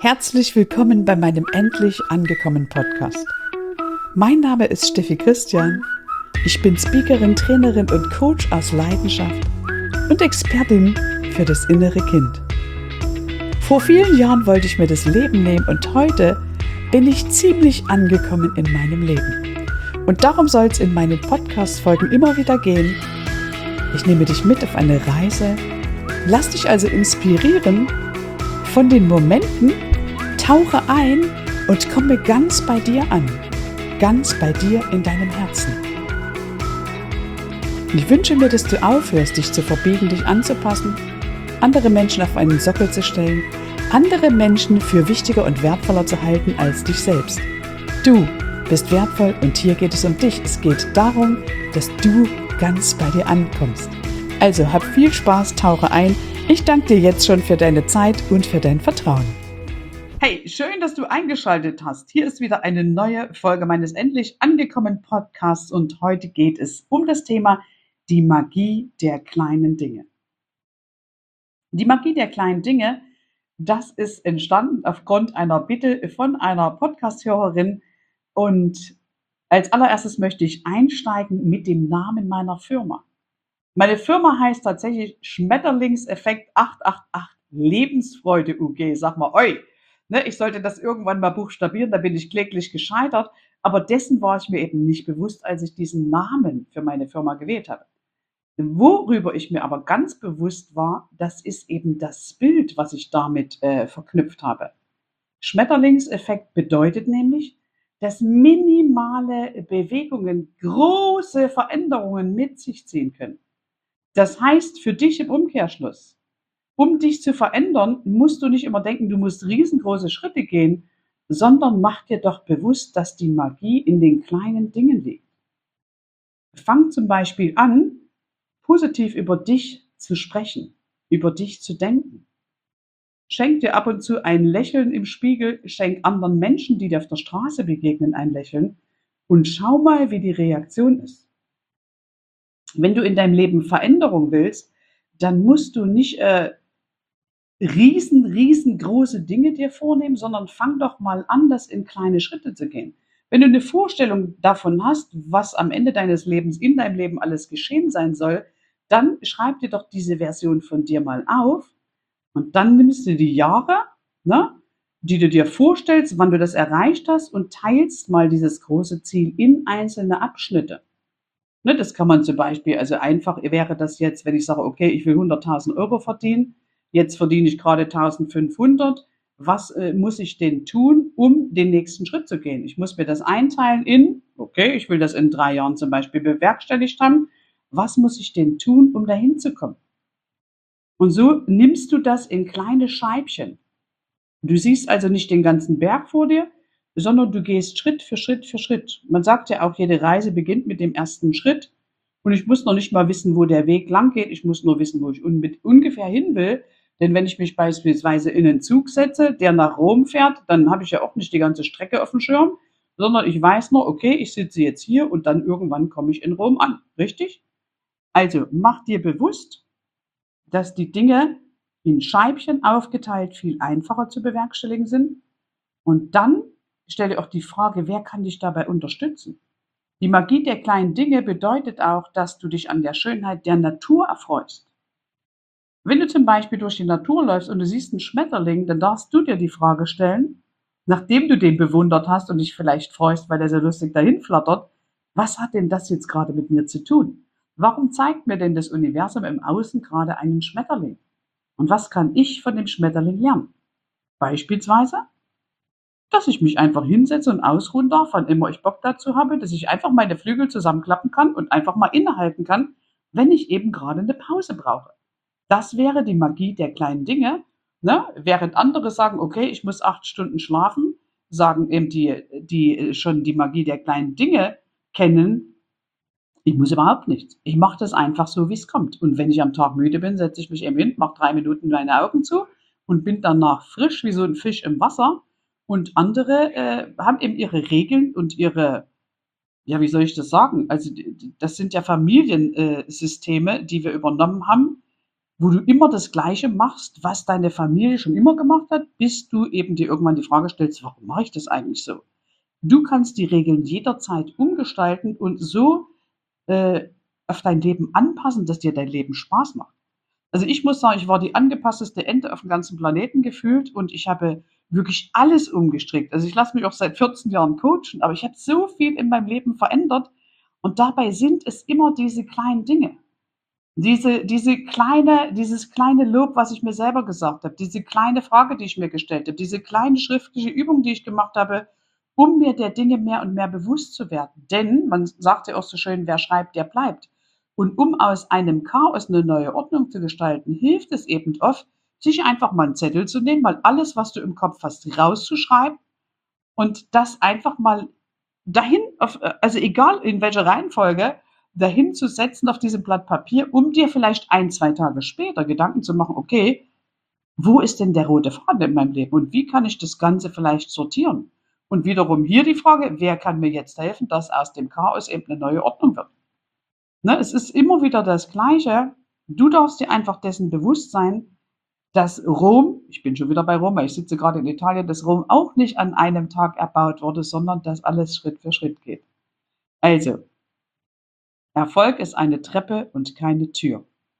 Herzlich willkommen bei meinem Endlich angekommen Podcast. Mein Name ist Steffi Christian. Ich bin Speakerin, Trainerin und Coach aus Leidenschaft und Expertin für das innere Kind. Vor vielen Jahren wollte ich mir das Leben nehmen und heute bin ich ziemlich angekommen in meinem Leben. Und darum soll es in meinen Podcast-Folgen immer wieder gehen. Ich nehme dich mit auf eine Reise, lass dich also inspirieren von den Momenten, tauche ein und komme ganz bei dir an, ganz bei dir in deinem Herzen. Ich wünsche mir, dass du aufhörst, dich zu verbiegen, dich anzupassen, andere Menschen auf einen Sockel zu stellen, andere Menschen für wichtiger und wertvoller zu halten als dich selbst. Du bist wertvoll und hier geht es um dich. Es geht darum, dass du ganz bei dir ankommst. Also hab viel Spaß, tauche ein. Ich danke dir jetzt schon für deine Zeit und für dein Vertrauen. Hey, schön, dass du eingeschaltet hast. Hier ist wieder eine neue Folge meines Endlich angekommen Podcasts und heute geht es um das Thema die Magie der kleinen Dinge. Die Magie der kleinen Dinge, das ist entstanden aufgrund einer Bitte von einer Podcast-Hörerin und als allererstes möchte ich einsteigen mit dem Namen meiner Firma. Meine Firma heißt tatsächlich Schmetterlingseffekt 888 Lebensfreude UG. Sag mal, oi, ne, ich sollte das irgendwann mal buchstabieren, da bin ich kläglich gescheitert. Aber dessen war ich mir eben nicht bewusst, als ich diesen Namen für meine Firma gewählt habe. Worüber ich mir aber ganz bewusst war, das ist eben das Bild, was ich damit verknüpft habe. Schmetterlingseffekt bedeutet nämlich, dass minimale Bewegungen große Veränderungen mit sich ziehen können. Das heißt für dich im Umkehrschluss, um dich zu verändern, musst du nicht immer denken, du musst riesengroße Schritte gehen, sondern mach dir doch bewusst, dass die Magie in den kleinen Dingen liegt. Fang zum Beispiel an, positiv über dich zu sprechen, über dich zu denken. Schenk dir ab und zu ein Lächeln im Spiegel, schenk anderen Menschen, die dir auf der Straße begegnen, ein Lächeln und schau mal, wie die Reaktion ist. Wenn du in deinem Leben Veränderung willst, dann musst du nicht riesengroße Dinge dir vornehmen, sondern fang doch mal an, das in kleine Schritte zu gehen. Wenn du eine Vorstellung davon hast, was am Ende deines Lebens in deinem Leben alles geschehen sein soll, dann schreib dir doch diese Version von dir mal auf und dann nimmst du die Jahre, ne, die du dir vorstellst, wann du das erreicht hast und teilst mal dieses große Ziel in einzelne Abschnitte. Ne, das kann man zum Beispiel, also einfach wäre das jetzt, wenn ich sage, okay, ich will 100.000 Euro verdienen, jetzt verdiene ich gerade 1.500, was muss ich denn tun, um den nächsten Schritt zu gehen? Ich muss mir das einteilen in, okay, ich will das in 3 Jahren zum Beispiel bewerkstelligt haben, was muss ich denn tun, um dahin zu kommen? Und so nimmst du das in kleine Scheibchen. Du siehst also nicht den ganzen Berg vor dir, sondern du gehst Schritt für Schritt für Schritt. Man sagt ja auch, jede Reise beginnt mit dem ersten Schritt. Und ich muss noch nicht mal wissen, wo der Weg lang geht. Ich muss nur wissen, wo ich ungefähr hin will. Denn wenn ich mich beispielsweise in einen Zug setze, der nach Rom fährt, dann habe ich ja auch nicht die ganze Strecke auf dem Schirm, sondern ich weiß nur, okay, ich sitze jetzt hier und dann irgendwann komme ich in Rom an. Richtig? Also mach dir bewusst, dass die Dinge in Scheibchen aufgeteilt viel einfacher zu bewerkstelligen sind. Und dann stell dir auch die Frage, wer kann dich dabei unterstützen? Die Magie der kleinen Dinge bedeutet auch, dass du dich an der Schönheit der Natur erfreust. Wenn du zum Beispiel durch die Natur läufst und du siehst einen Schmetterling, dann darfst du dir die Frage stellen, nachdem du den bewundert hast und dich vielleicht freust, weil er so lustig dahin flattert, was hat denn das jetzt gerade mit mir zu tun? Warum zeigt mir denn das Universum im Außen gerade einen Schmetterling? Und was kann ich von dem Schmetterling lernen? Beispielsweise, dass ich mich einfach hinsetze und ausruhen darf, wann immer ich Bock dazu habe, dass ich einfach meine Flügel zusammenklappen kann und einfach mal innehalten kann, wenn ich eben gerade eine Pause brauche. Das wäre die Magie der kleinen Dinge, ne? Während andere sagen, okay, ich muss 8 Stunden schlafen, sagen eben die schon die Magie der kleinen Dinge kennen, ich muss überhaupt nichts. Ich mache das einfach so, wie es kommt. Und wenn ich am Tag müde bin, setze ich mich eben hin, mache 3 Minuten meine Augen zu und bin danach frisch wie so ein Fisch im Wasser. Und andere haben eben ihre Regeln und ihre, ja, wie soll ich das sagen? Also das sind ja Familiensysteme, die wir übernommen haben, wo du immer das Gleiche machst, was deine Familie schon immer gemacht hat, bis du eben dir irgendwann die Frage stellst, warum mache ich das eigentlich so? Du kannst die Regeln jederzeit umgestalten und so äh, auf dein Leben anpassen, dass dir dein Leben Spaß macht. Also ich muss sagen, ich war die angepassteste Ente auf dem ganzen Planeten gefühlt und ich habe wirklich alles umgestrickt. Also ich lasse mich auch seit 14 Jahren coachen, aber ich habe so viel in meinem Leben verändert und dabei sind es immer diese kleinen Dinge. Dieses kleine Lob, was ich mir selber gesagt habe, diese kleine Frage, die ich mir gestellt habe, diese kleine schriftliche Übung, die ich gemacht habe, um mir der Dinge mehr und mehr bewusst zu werden. Denn man sagt ja auch so schön, wer schreibt, der bleibt. Und um aus einem Chaos eine neue Ordnung zu gestalten, hilft es eben oft, sich einfach mal einen Zettel zu nehmen, mal alles, was du im Kopf hast, rauszuschreiben und das einfach mal dahin, also egal in welcher Reihenfolge, dahin zu setzen auf diesem Blatt Papier, um dir vielleicht ein, 2 Tage später Gedanken zu machen, okay, wo ist denn der rote Faden in meinem Leben und wie kann ich das Ganze vielleicht sortieren? Und wiederum hier die Frage, wer kann mir jetzt helfen, dass aus dem Chaos eben eine neue Ordnung wird? Ne, es ist immer wieder das Gleiche. Du darfst dir einfach dessen bewusst sein, dass Rom, ich bin schon wieder bei Rom, weil ich sitze gerade in Italien, dass Rom auch nicht an einem Tag erbaut wurde, sondern dass alles Schritt für Schritt geht. Also, Erfolg ist eine Treppe und keine Tür.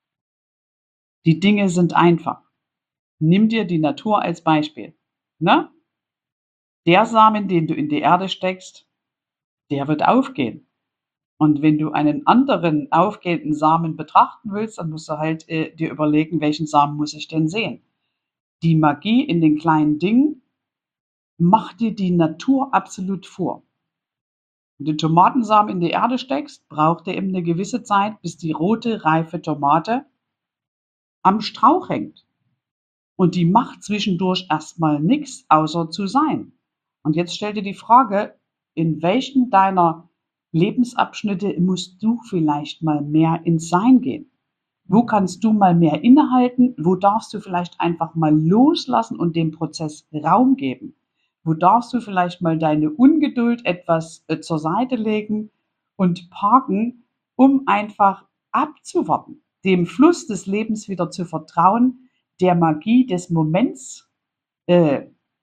Die Dinge sind einfach. Nimm dir die Natur als Beispiel. Ne? Der Samen, den du in die Erde steckst, der wird aufgehen. Und wenn du einen anderen aufgehenden Samen betrachten willst, dann musst du halt dir überlegen, welchen Samen muss ich denn sehen. Die Magie in den kleinen Dingen macht dir die Natur absolut vor. Wenn du Tomatensamen in die Erde steckst, braucht er eben eine gewisse Zeit, bis die rote, reife Tomate am Strauch hängt. Und die macht zwischendurch erstmal nichts, außer zu sein. Und jetzt stell dir die Frage, in welchen deiner Lebensabschnitte musst du vielleicht mal mehr ins Sein gehen? Wo kannst du mal mehr innehalten? Wo darfst du vielleicht einfach mal loslassen und dem Prozess Raum geben? Wo darfst du vielleicht mal deine Ungeduld etwas zur Seite legen und parken, um einfach abzuwarten, dem Fluss des Lebens wieder zu vertrauen, der Magie des Moments, äh,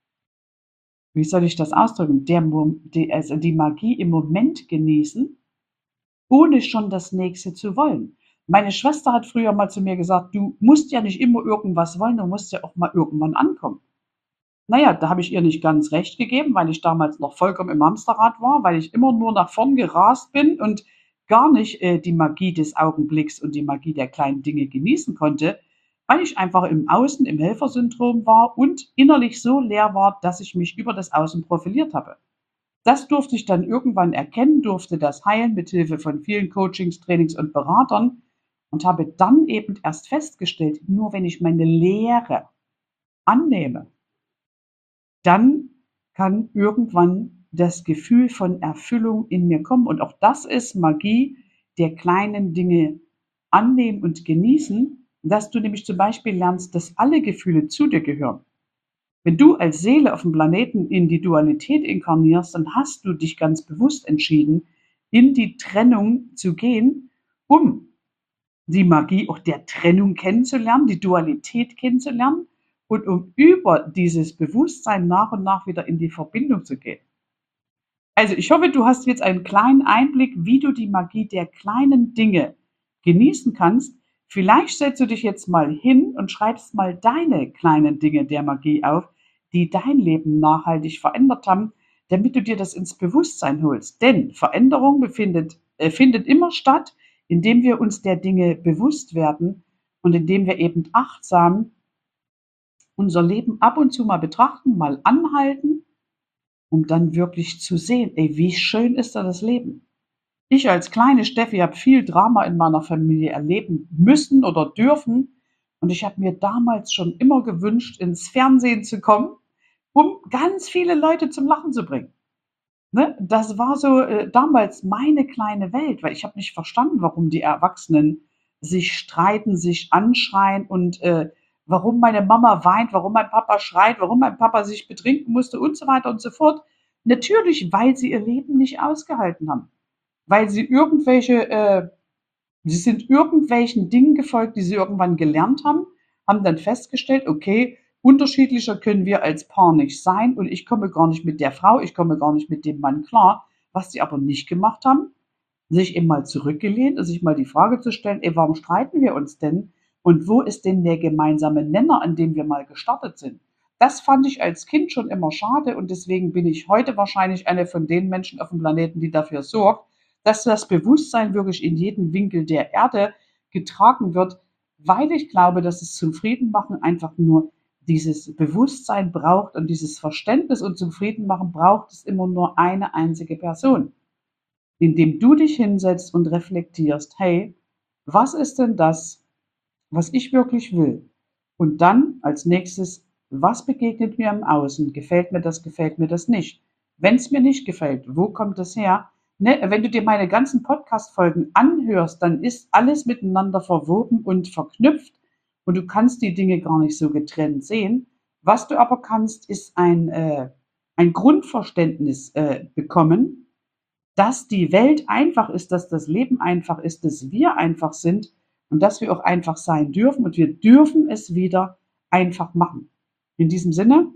wie soll ich das ausdrücken, also die Magie im Moment genießen, ohne schon das nächste zu wollen. Meine Schwester hat früher mal zu mir gesagt, du musst ja nicht immer irgendwas wollen, du musst ja auch mal irgendwann ankommen. Naja, da habe ich ihr nicht ganz recht gegeben, weil ich damals noch vollkommen im Hamsterrad war, weil ich immer nur nach vorn gerast bin und gar nicht die Magie des Augenblicks und die Magie der kleinen Dinge genießen konnte, weil ich einfach im Außen, im Helfersyndrom war und innerlich so leer war, dass ich mich über das Außen profiliert habe. Das durfte ich dann irgendwann erkennen, durfte das heilen mit Hilfe von vielen Coachings, Trainings und Beratern und habe dann eben erst festgestellt, nur wenn ich meine Leere annehme, dann kann irgendwann das Gefühl von Erfüllung in mir kommen. Und auch das ist Magie der kleinen Dinge annehmen und genießen, dass du nämlich zum Beispiel lernst, dass alle Gefühle zu dir gehören. Wenn du als Seele auf dem Planeten in die Dualität inkarnierst, dann hast du dich ganz bewusst entschieden, in die Trennung zu gehen, um die Magie auch der Trennung kennenzulernen, die Dualität kennenzulernen und um über dieses Bewusstsein nach und nach wieder in die Verbindung zu gehen. Also ich hoffe, du hast jetzt einen kleinen Einblick, wie du die Magie der kleinen Dinge genießen kannst. Vielleicht setzt du dich jetzt mal hin und schreibst mal deine kleinen Dinge der Magie auf, die dein Leben nachhaltig verändert haben, damit du dir das ins Bewusstsein holst. Denn Veränderung findet immer statt, indem wir uns der Dinge bewusst werden und indem wir eben achtsam unser Leben ab und zu mal betrachten, mal anhalten, um dann wirklich zu sehen, ey, wie schön ist da das Leben. Ich als kleine Steffi habe viel Drama in meiner Familie erleben müssen oder dürfen. Und ich habe mir damals schon immer gewünscht, ins Fernsehen zu kommen, um ganz viele Leute zum Lachen zu bringen. Ne? Das war so damals meine kleine Welt, weil ich habe nicht verstanden, warum die Erwachsenen sich streiten, sich anschreien und warum meine Mama weint, warum mein Papa schreit, warum mein Papa sich betrinken musste und so weiter und so fort. Natürlich, weil sie ihr Leben nicht ausgehalten haben, weil sie irgendwelche Sie sind irgendwelchen Dingen gefolgt, die sie irgendwann gelernt haben dann festgestellt, okay, unterschiedlicher können wir als Paar nicht sein und ich komme gar nicht mit der Frau, ich komme gar nicht mit dem Mann klar. Was sie aber nicht gemacht haben, sich eben mal zurückgelehnt und sich mal die Frage zu stellen, ey, warum streiten wir uns denn? Und wo ist denn der gemeinsame Nenner, an dem wir mal gestartet sind? Das fand ich als Kind schon immer schade und deswegen bin ich heute wahrscheinlich eine von den Menschen auf dem Planeten, die dafür sorgt, dass das Bewusstsein wirklich in jeden Winkel der Erde getragen wird, weil ich glaube, dass es zum Friedenmachen einfach nur dieses Bewusstsein braucht und dieses Verständnis und zum Friedenmachen braucht es immer nur eine einzige Person, indem du dich hinsetzt und reflektierst, hey, was ist denn das, was ich wirklich will? Und dann als nächstes, was begegnet mir im Außen? Gefällt mir das nicht? Wenn es mir nicht gefällt, wo kommt es her? Ne, wenn du dir meine ganzen Podcast-Folgen anhörst, dann ist alles miteinander verwoben und verknüpft und du kannst die Dinge gar nicht so getrennt sehen. Was du aber kannst, ist ein Grundverständnis bekommen, dass die Welt einfach ist, dass das Leben einfach ist, dass wir einfach sind und dass wir auch einfach sein dürfen und wir dürfen es wieder einfach machen. In diesem Sinne,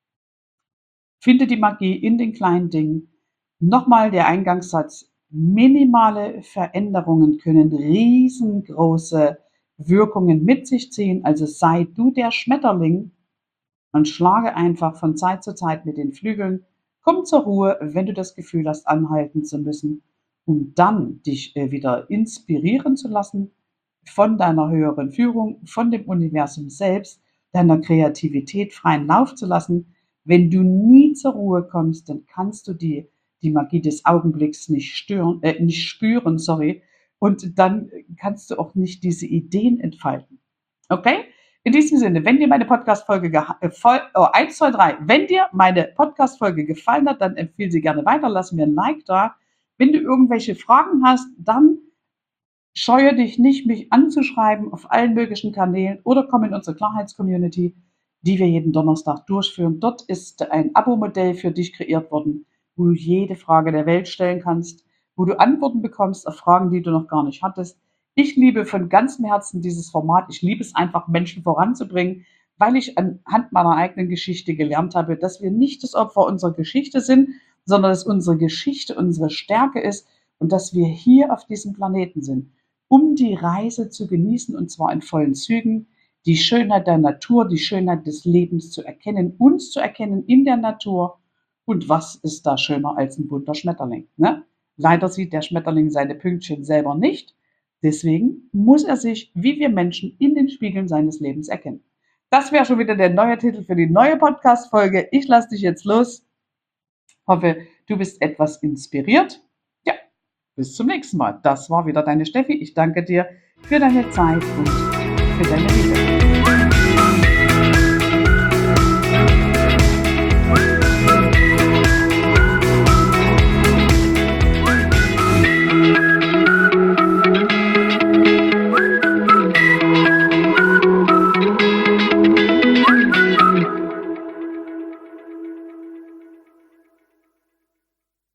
finde die Magie in den kleinen Dingen. Nochmal der Eingangssatz. Minimale Veränderungen können riesengroße Wirkungen mit sich ziehen. Also sei du der Schmetterling und schlage einfach von Zeit zu Zeit mit den Flügeln. Komm zur Ruhe, wenn du das Gefühl hast, anhalten zu müssen, um dann dich wieder inspirieren zu lassen von deiner höheren Führung, von dem Universum selbst, deiner Kreativität freien Lauf zu lassen. Wenn du nie zur Ruhe kommst, dann kannst du die Magie des Augenblicks nicht spüren, sorry, und dann kannst du auch nicht diese Ideen entfalten. Okay? In diesem Sinne, wenn dir meine Podcast-Folge 1, 2, 3, wenn dir meine Podcast-Folge gefallen hat, dann empfehle sie gerne weiter, lass mir ein Like da. Wenn du irgendwelche Fragen hast, dann scheue dich nicht, mich anzuschreiben auf allen möglichen Kanälen oder komm in unsere Klarheits-Community, die wir jeden Donnerstag durchführen. Dort ist ein Abo-Modell für dich kreiert worden, wo du jede Frage der Welt stellen kannst, wo du Antworten bekommst auf Fragen, die du noch gar nicht hattest. Ich liebe von ganzem Herzen dieses Format. Ich liebe es einfach, Menschen voranzubringen, weil ich anhand meiner eigenen Geschichte gelernt habe, dass wir nicht das Opfer unserer Geschichte sind, sondern dass unsere Geschichte unsere Stärke ist und dass wir hier auf diesem Planeten sind, um die Reise zu genießen und zwar in vollen Zügen, die Schönheit der Natur, die Schönheit des Lebens zu erkennen, uns zu erkennen in der Natur. Und was ist da schöner als ein bunter Schmetterling? Ne? Leider sieht der Schmetterling seine Pünktchen selber nicht. Deswegen muss er sich, wie wir Menschen, in den Spiegeln seines Lebens erkennen. Das wäre schon wieder der neue Titel für die neue Podcast-Folge. Ich lasse dich jetzt los. Hoffe, du bist etwas inspiriert. Ja, bis zum nächsten Mal. Das war wieder deine Steffi. Ich danke dir für deine Zeit und für deine Liebe.